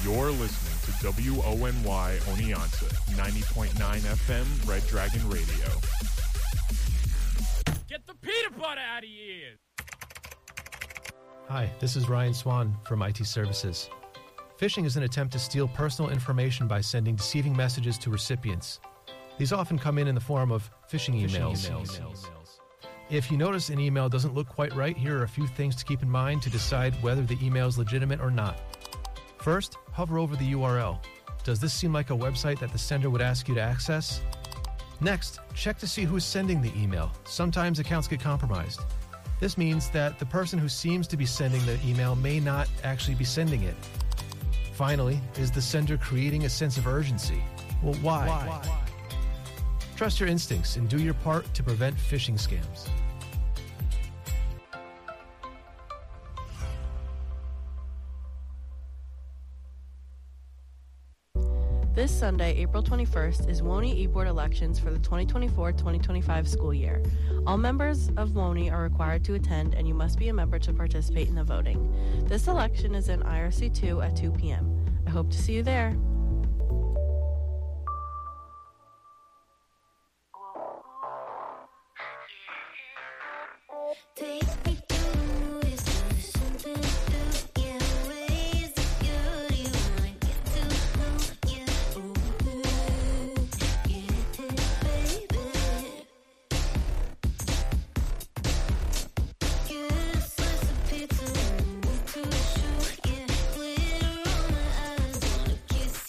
You're listening to WONY Oneonta, 90.9 FM, Red Dragon Radio. Get the peanut butter out of your ears! Hi, this is Ryan Swan from IT Services. Phishing is an attempt to steal personal information by sending deceiving messages to recipients. These often come in the form of phishing emails. If you notice an email doesn't look quite right, here are a few things to keep in mind to decide whether the email is legitimate or not. First, hover over the URL. Does this seem like a website that the sender would ask you to access? Next, check to see who's sending the email. Sometimes accounts get compromised. This means that the person who seems to be sending the email may not actually be sending it. Finally, is the sender creating a sense of urgency? Well, why? Trust your instincts and do your part to prevent phishing scams. This Sunday, April 21st, is WONY e-board elections for the 2024-2025 school year. All members of WONY are required to attend, and you must be a member to participate in the voting. This election is in IRC 2 at 2 p.m. I hope to see you there. Kiss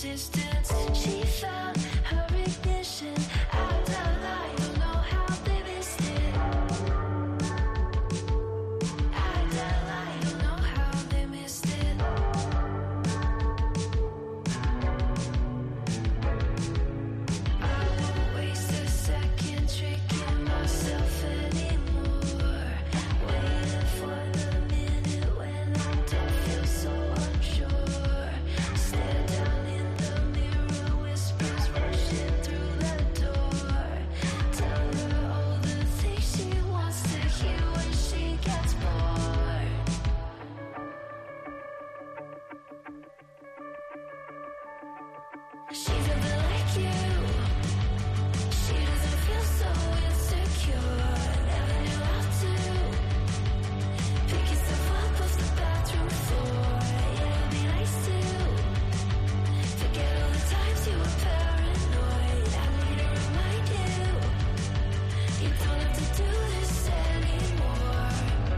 distance. She found her ignition. I don't know how they missed it. I don't know how they missed it. I won't waste a second tricking myself anymore. Waiting for the minute when I don't feel so unsure. Stare down in the mirror, whispers rushing through the door. Tell her all the things she wants to hear when she gets bored. She's a bit like you. She doesn't feel so insecure. Never knew how to pick yourself up off the bathroom floor. It'd be nice to forget all the times you were paranoid. I need to remind you, you don't have to do this anymore.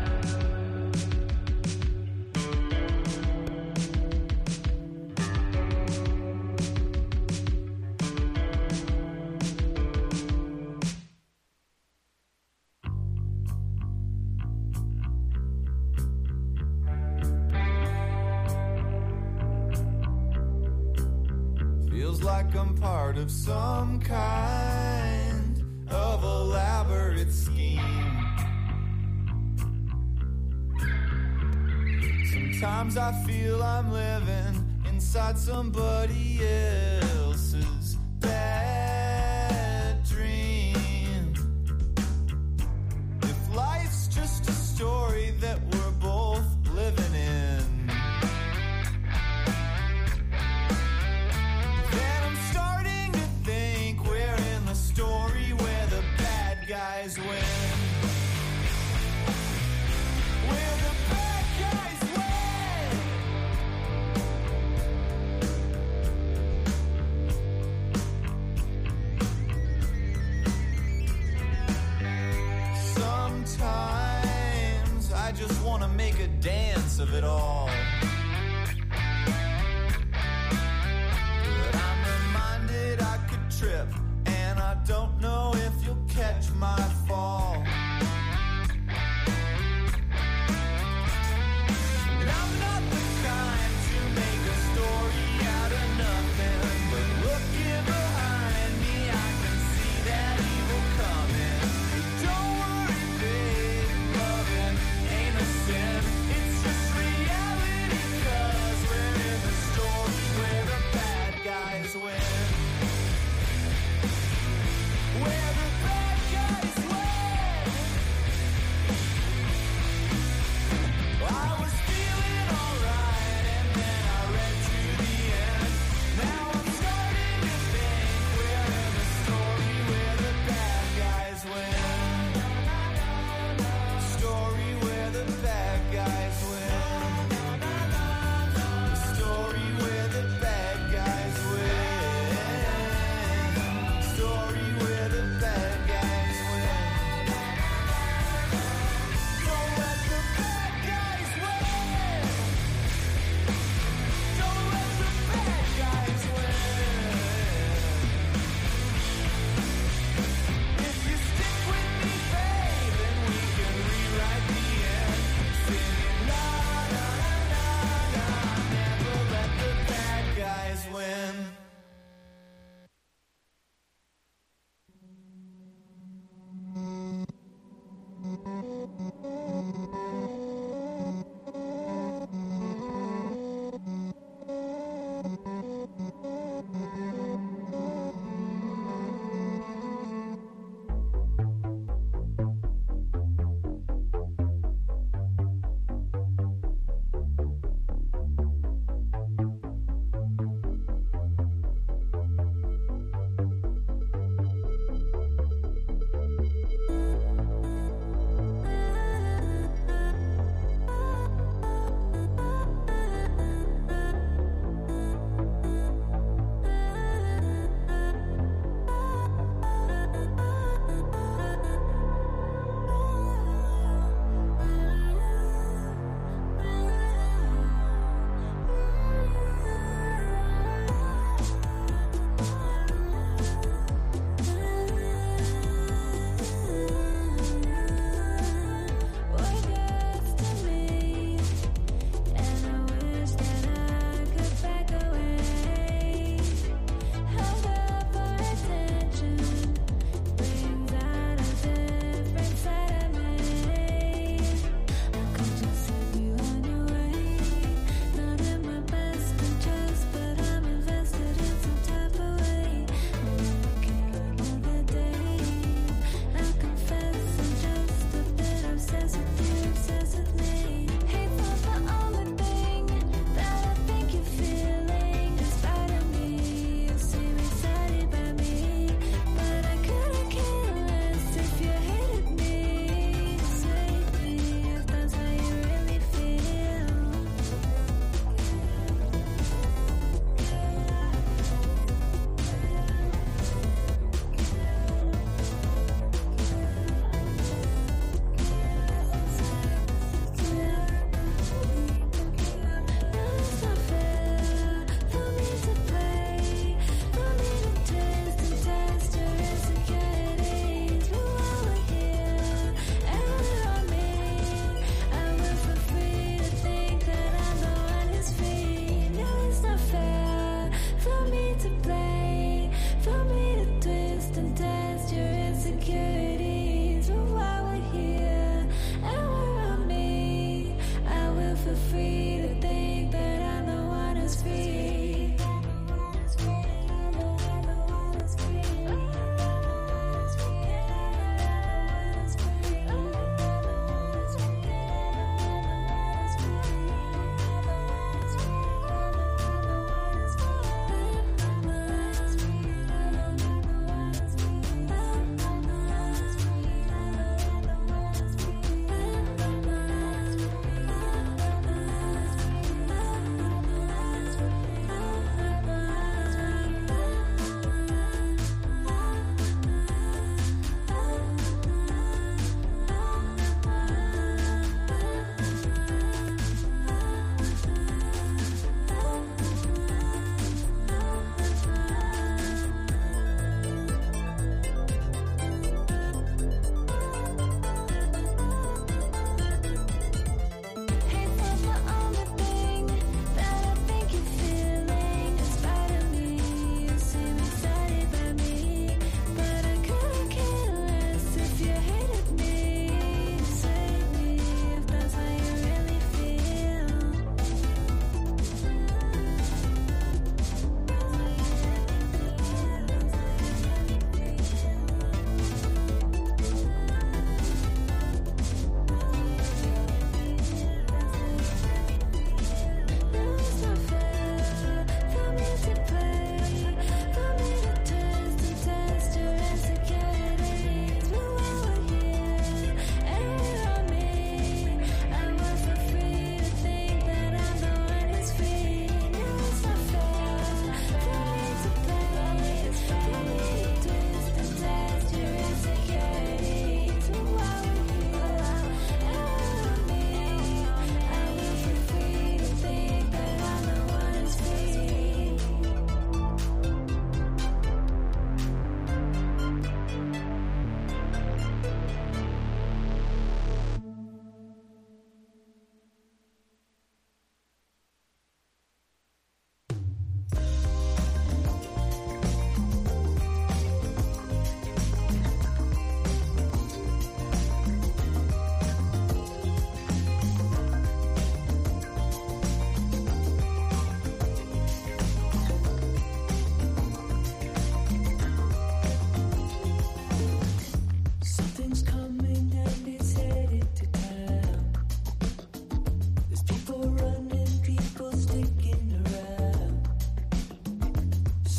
Feels like I'm part of some kind of elaborate scheme. Sometimes I feel I'm living inside somebody else's bad dream. If life's just a story that we're both living in, then I'm starting to think we're in the story where the bad guys win. Where the bad guys win.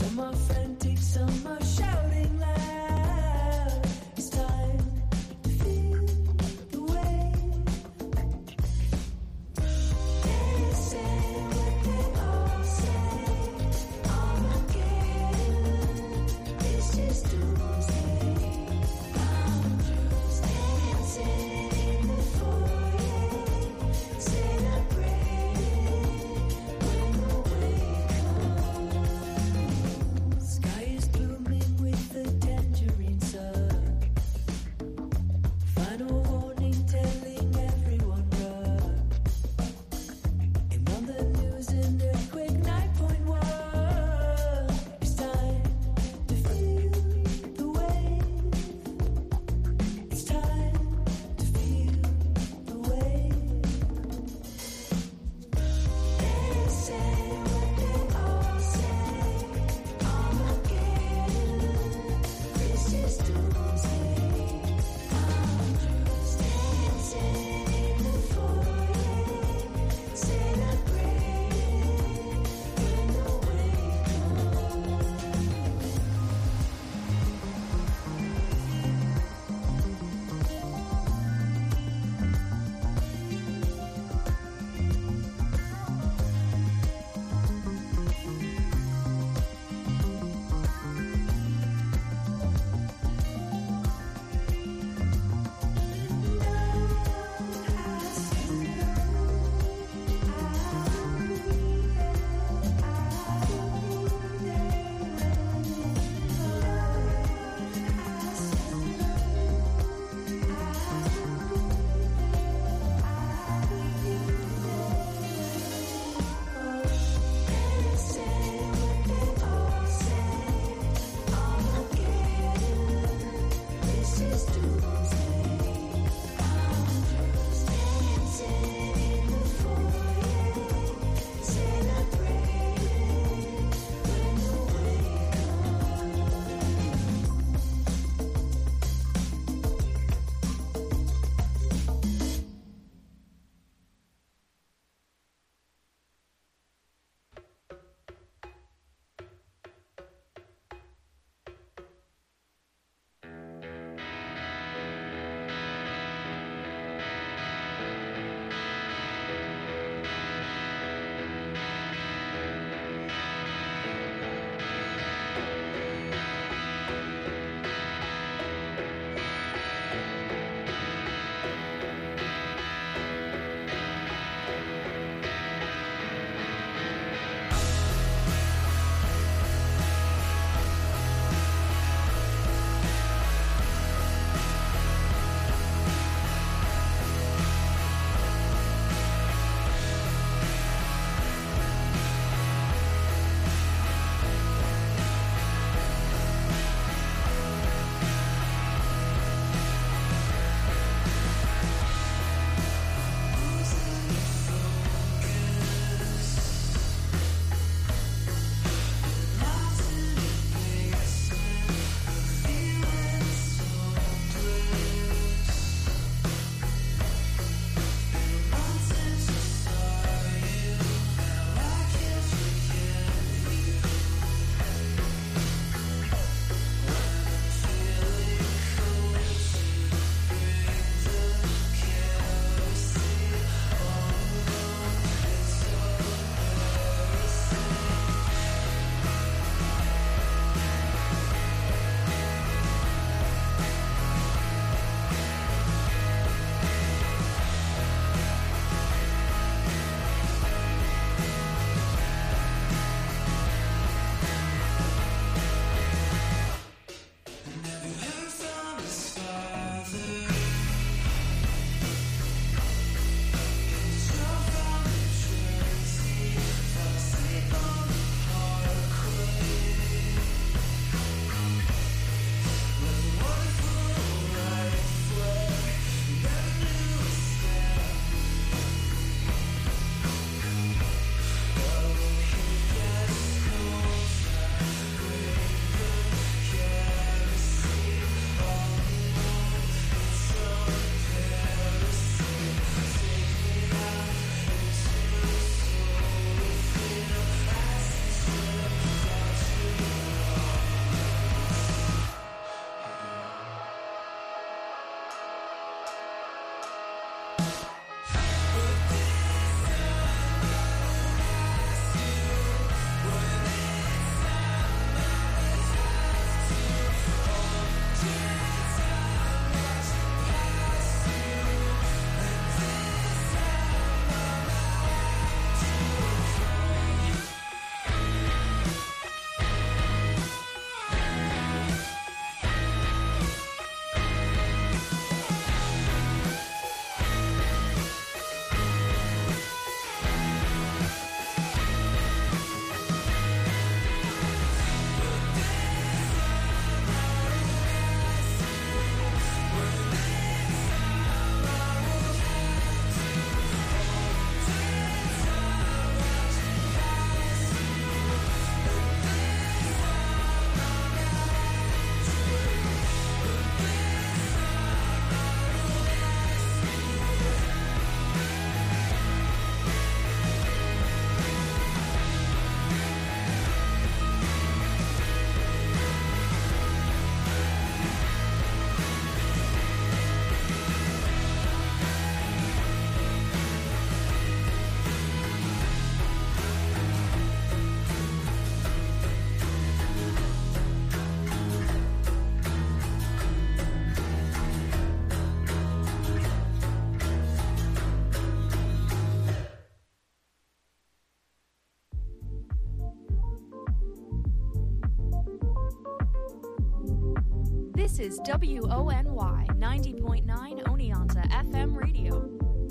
Some are frantic, some are shouting loud. It's time to feel the way. They say what they all say. Armageddon, this is doomsday. Dancing in the foyer, celebrating when the way comes. This is WONY 90.9 Oneonta FM radio.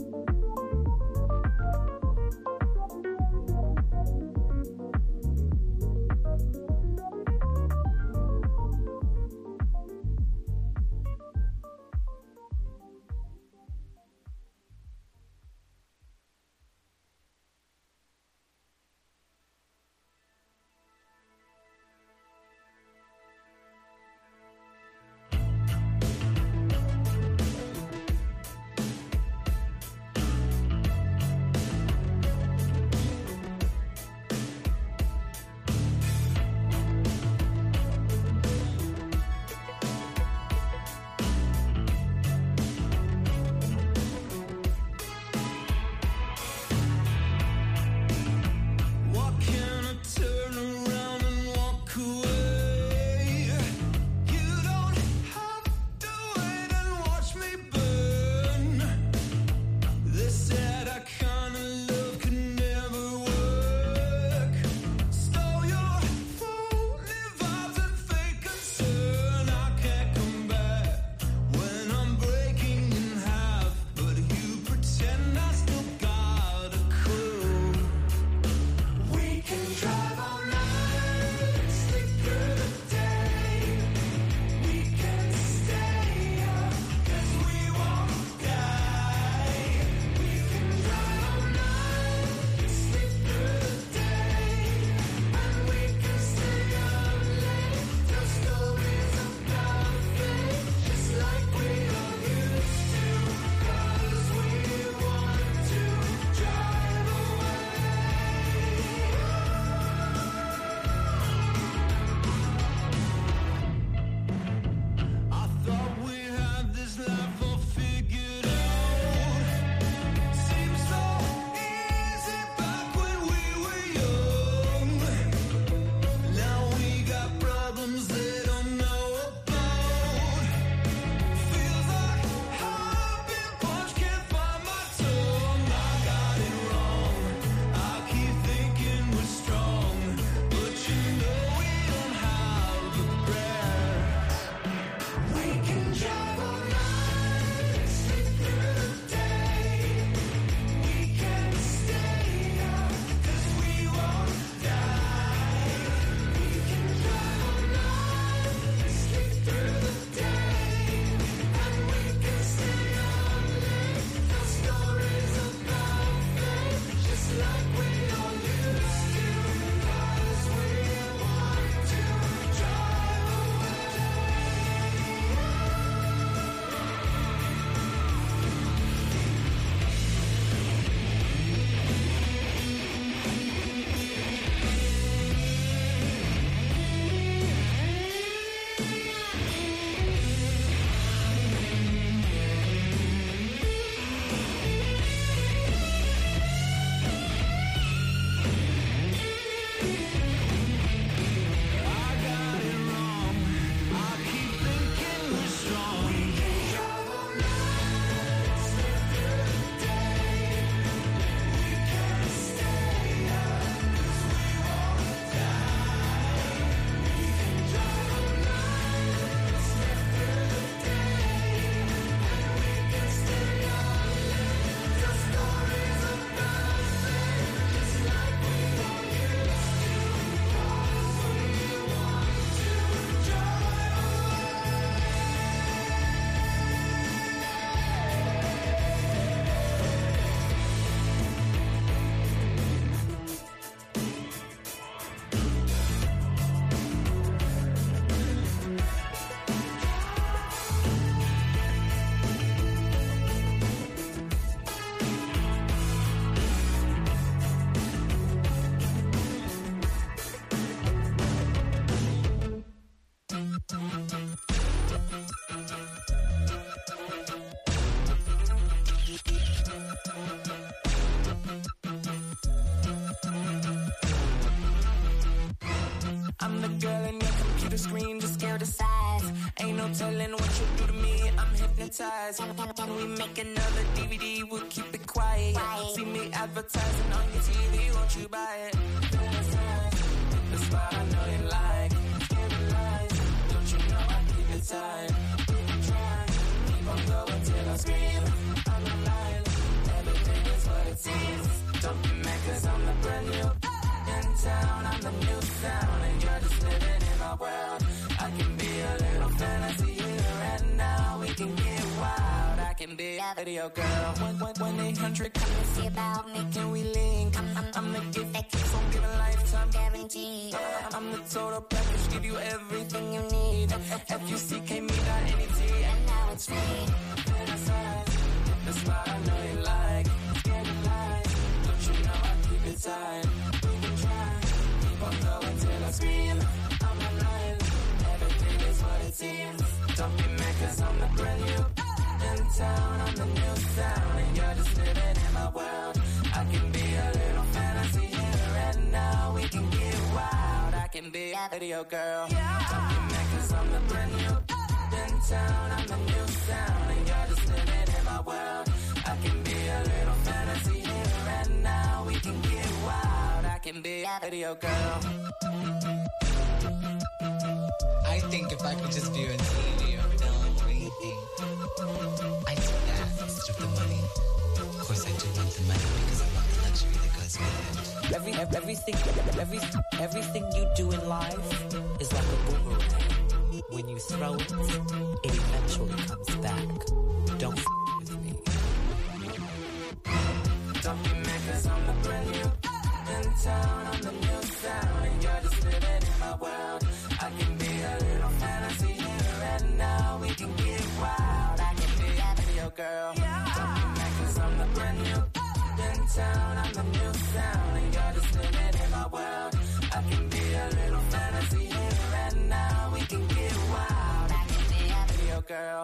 telling what you do to me, I'm hypnotized. Can we make another DVD? We'll keep it quiet. See me advertising on your TV, won't you buy it? That's why I know you like. Don't you know I keep it tight? seems. Don't be mad 'cause I'm the brand new in town. I'm the new sound and you're just living in my world. I can be a little fantasy here and now. We can get wild. I can be a video girl. 1-800 come and see about me. Can we link? I'm the gift that keeps on giving lifetime guarantee. I'm the total package, give you everything you need. FUCK.NET and now it's free. That's what I know you like. Scared to lie. Don't you know I keep it tight? We can try. Keep on going till I scream. I'm alive. Everything is what it seems. Don't be mad 'cause I'm the brand new in town. I'm the new sound and you're just living in my world. I can be a little fantasy here and now. We can get wild. I can be a video girl. Don't be mad 'cause I'm the brand new in town. I'm the new sound and you're just living in my world. I can be a little fantasy here and now. We can get wild. I can be a video girl. I think if I could just view a TV or film or anything, I do that instead of the money. Of course, I do want the money because I want the luxury that goes with it. Everything you do in life is like a boomerang. When you throw it, it eventually comes back. Don't with me. Don't be mad 'cause I'm the brand new in town. I'm the new sound and you're just living in my world. I can be a little fantasy here and now. We can get wild. I can be a video girl. Don't be mad 'cause I'm the brand new in town. I'm the new sound and you're just living in my world. I can be a little fantasy here and now. We can get wild. I can be a video girl.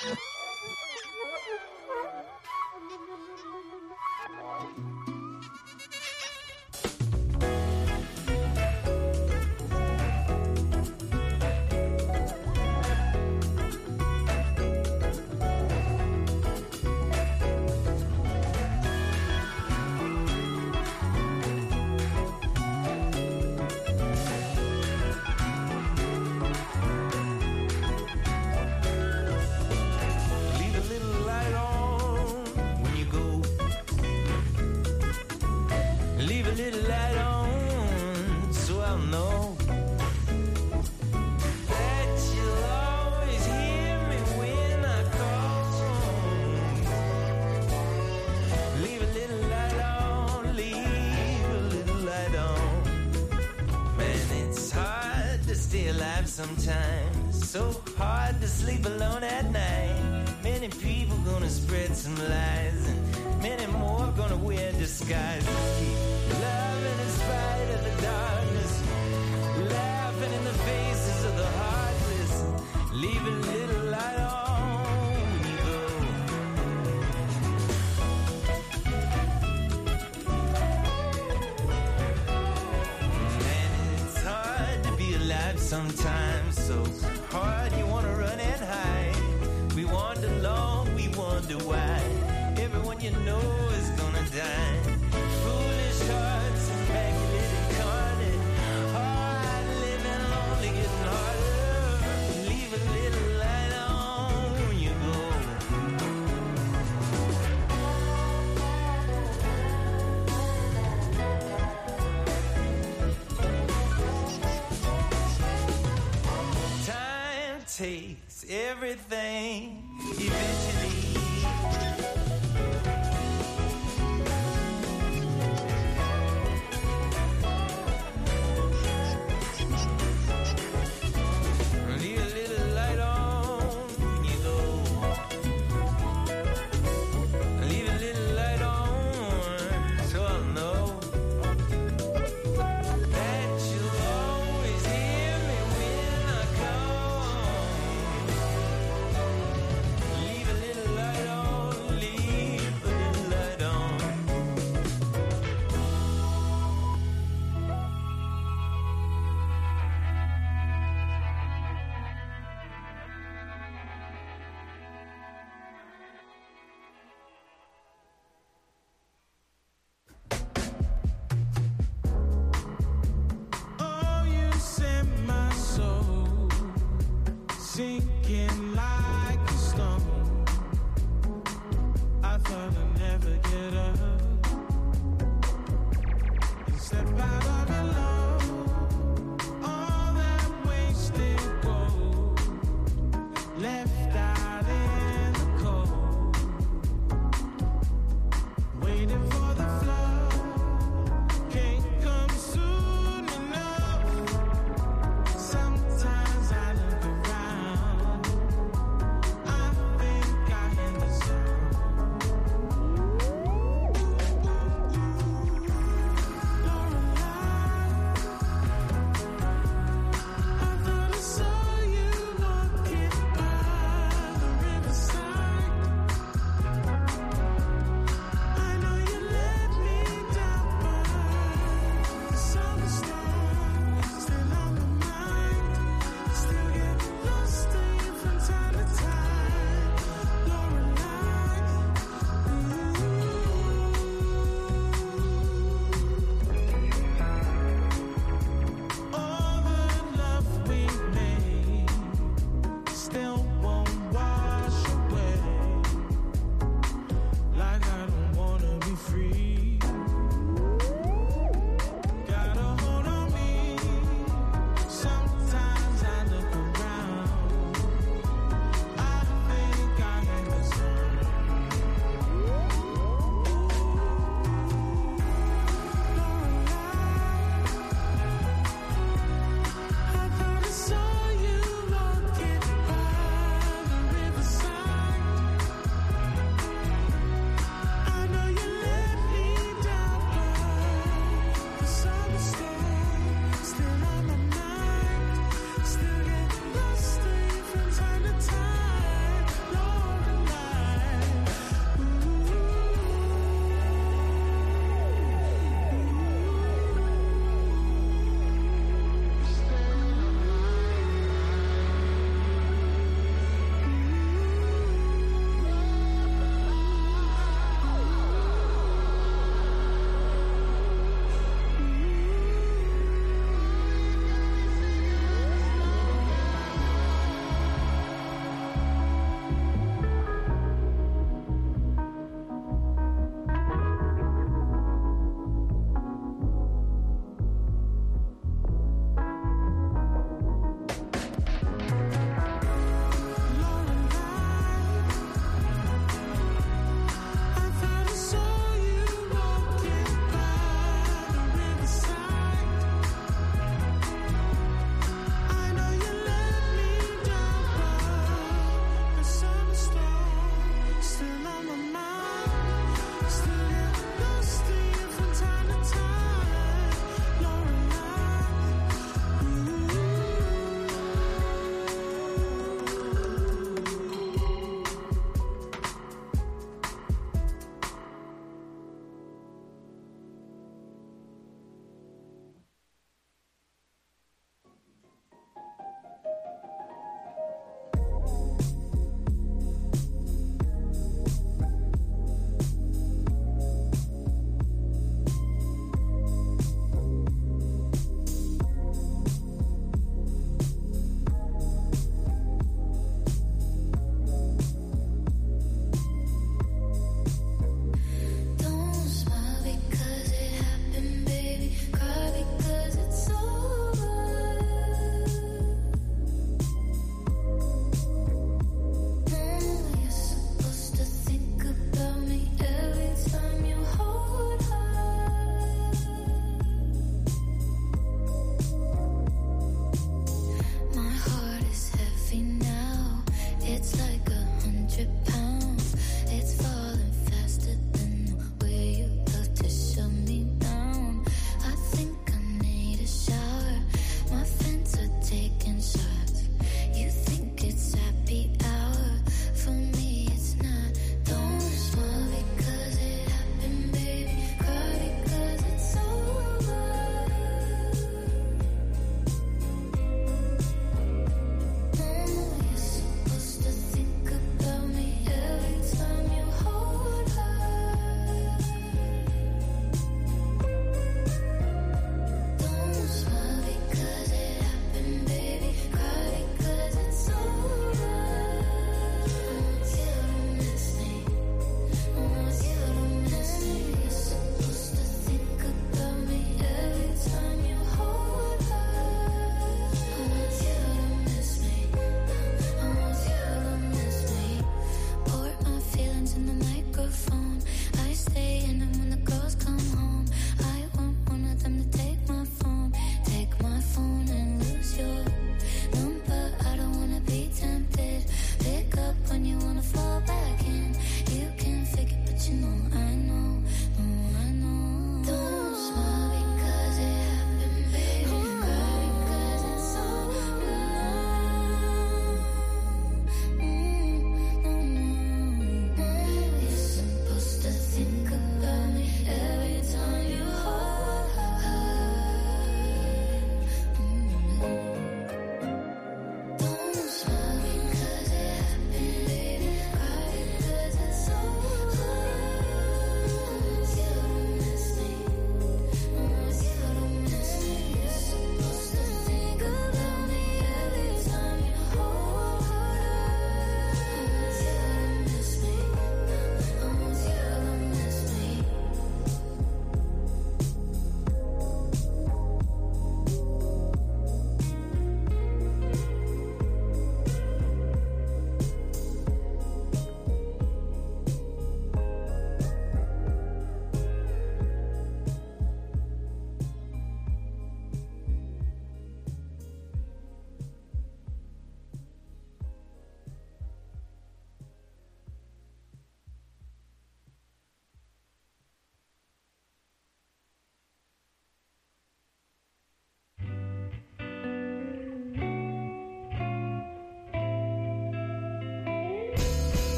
Leave a little light on when you go. Leave a little light on so I'll know that you'll always hear me when I call. Leave a little light on, leave a little light on. Man, it's hard to stay alive sometimes. So hard to sleep alone at night. Many people gonna spread some lies, and many more gonna wear disguises. Keep loving in spite of the darkness, laughing in the faces of the heartless. Leave a little light on when you go. Man, it's hard to be alive sometimes. So hard you wanna run and hide. We wander long, we wonder why. Everyone you know is gonna die. Foolish hearts, immaculate incarnate. Hard living, lonely, getting harder. Leave a little light on when you go. Time takes everything eventually. Leave a little light on when you go. Leave a little light on so I'll know that you'll always hear me when I call. Leave a little light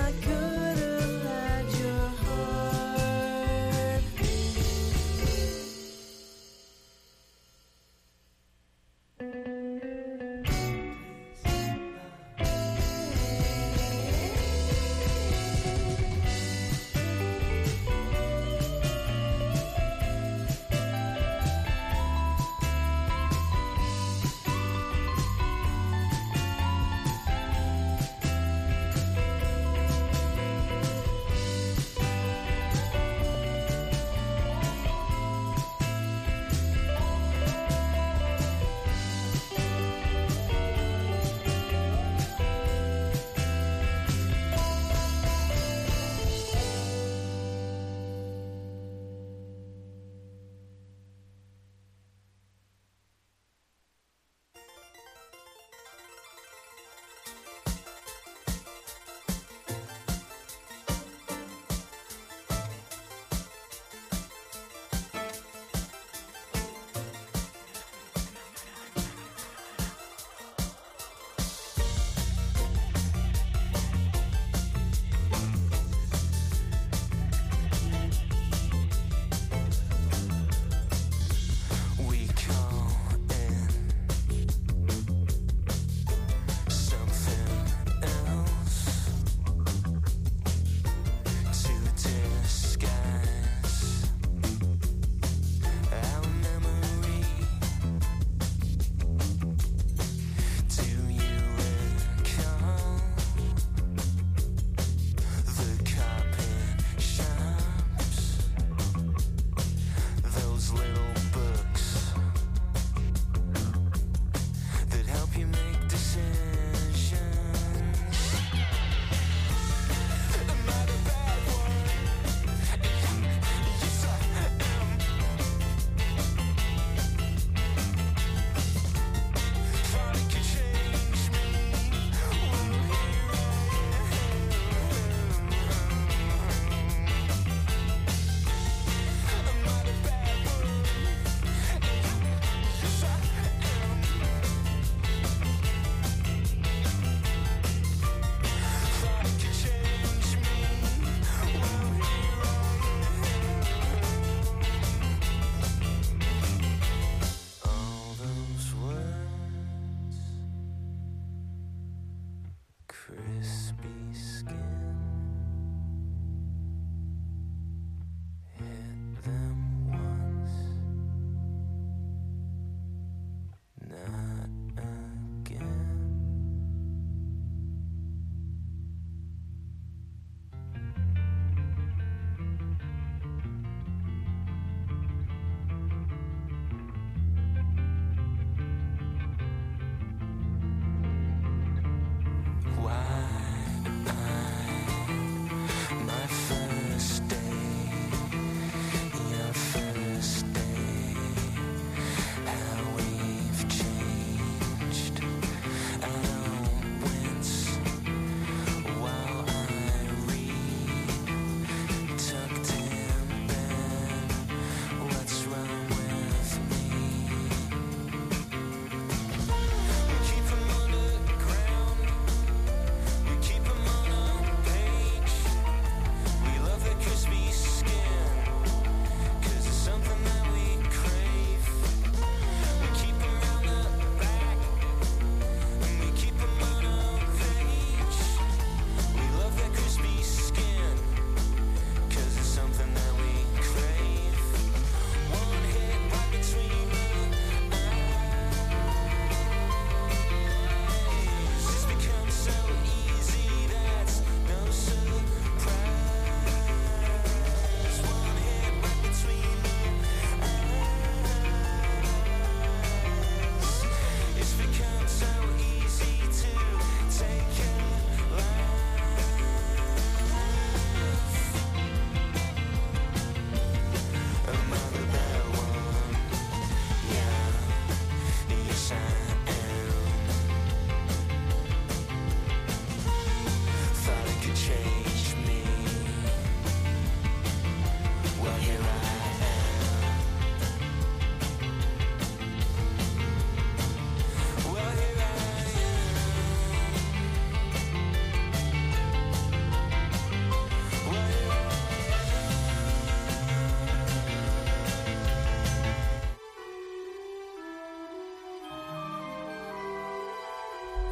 I could have had your heart.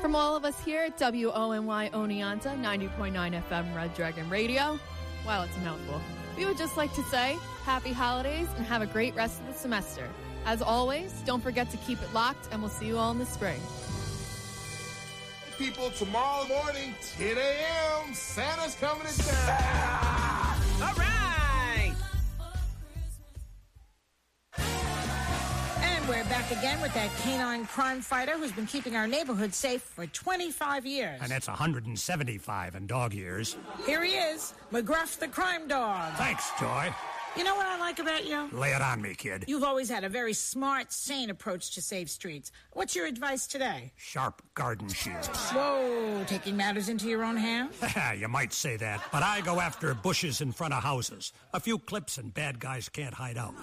From all of us here at WONY Oneonta, 90.9 FM Red Dragon Radio, wow, it's a mouthful. We would just like to say happy holidays and have a great rest of the semester. As always, don't forget to keep it locked, and we'll see you all in the spring. People, tomorrow morning, 10 a.m., Santa's coming to town. All right. And we're back again with that canine crime fighter who's been keeping our neighborhood safe for 25 years. And that's 175 in dog years. Here he is, McGruff the crime dog. Thanks, Joy. You know what I like about you? Lay it on me, kid. You've always had a very smart, sane approach to save streets. What's your advice today? Sharp garden shears. Whoa, taking matters into your own hands? You might say that, but I go after bushes in front of houses. A few clips and bad guys can't hide out.